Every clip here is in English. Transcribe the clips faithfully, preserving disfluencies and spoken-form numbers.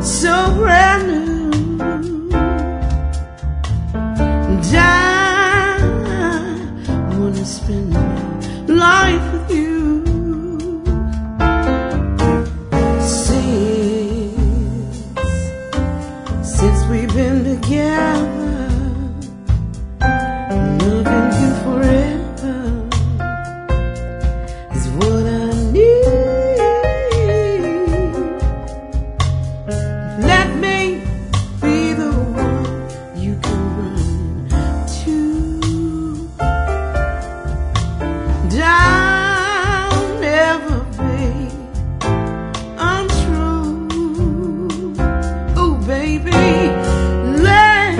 so brand new. And I wanna spend my life with you. Since, since we've been together, loving you forever is what I need. Let me be the one you can run to. And I'll never be untrue. Oh baby, let's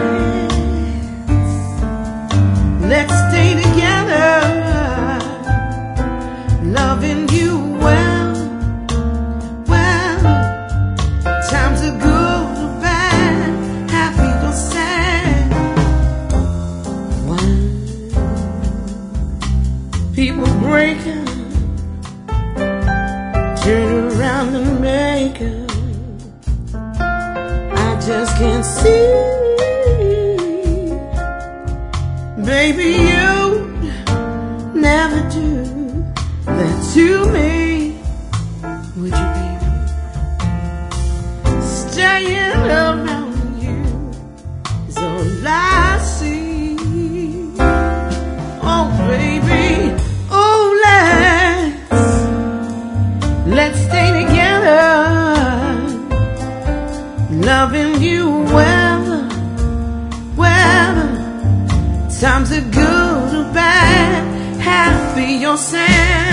let's stay together, loving you well, well. Times are good or bad, happy or sad. When people break up, turn around and make up, I just can't see. Baby, you never do that to me, would you, baby? Staying around you is all I see. Oh, baby, oh, let's, let's stay together, loving you well, well. Times are good or bad, happy or sad.